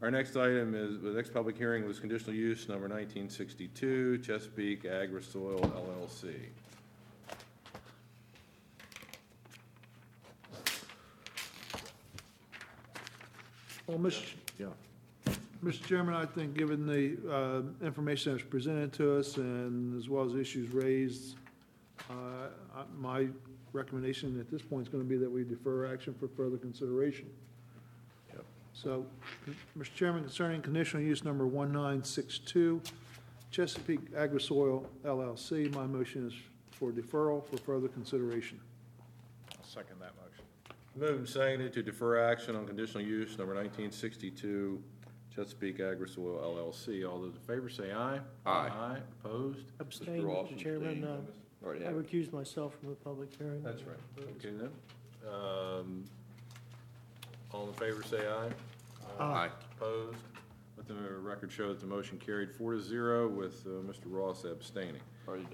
Our next item is, the next public hearing was conditional use number 1962, Chesapeake Agri-Soil LLC. Well, Mr. Chairman, I think given the information that was presented to us and as well as issues raised, my recommendation at this point is going to be that we defer action for further consideration. Yep. So, Mr. Chairman, concerning conditional use number 1962, Chesapeake Agri-Soil LLC, my motion is for deferral for further consideration. I'll second that motion. Moved and seconded to defer action on conditional use number 1962, Chesapeake Agri-Soil LLC. All those in favor say aye. Aye. Aye, opposed? Abstain, Mr. Ross Mr. Chairman. abstained. Already I have. recuse myself from the public hearing. That's right. Okay then. All in favor say aye. Aye. Opposed? Let the record show that the motion carried 4-0 with Mr. Ross abstaining. Already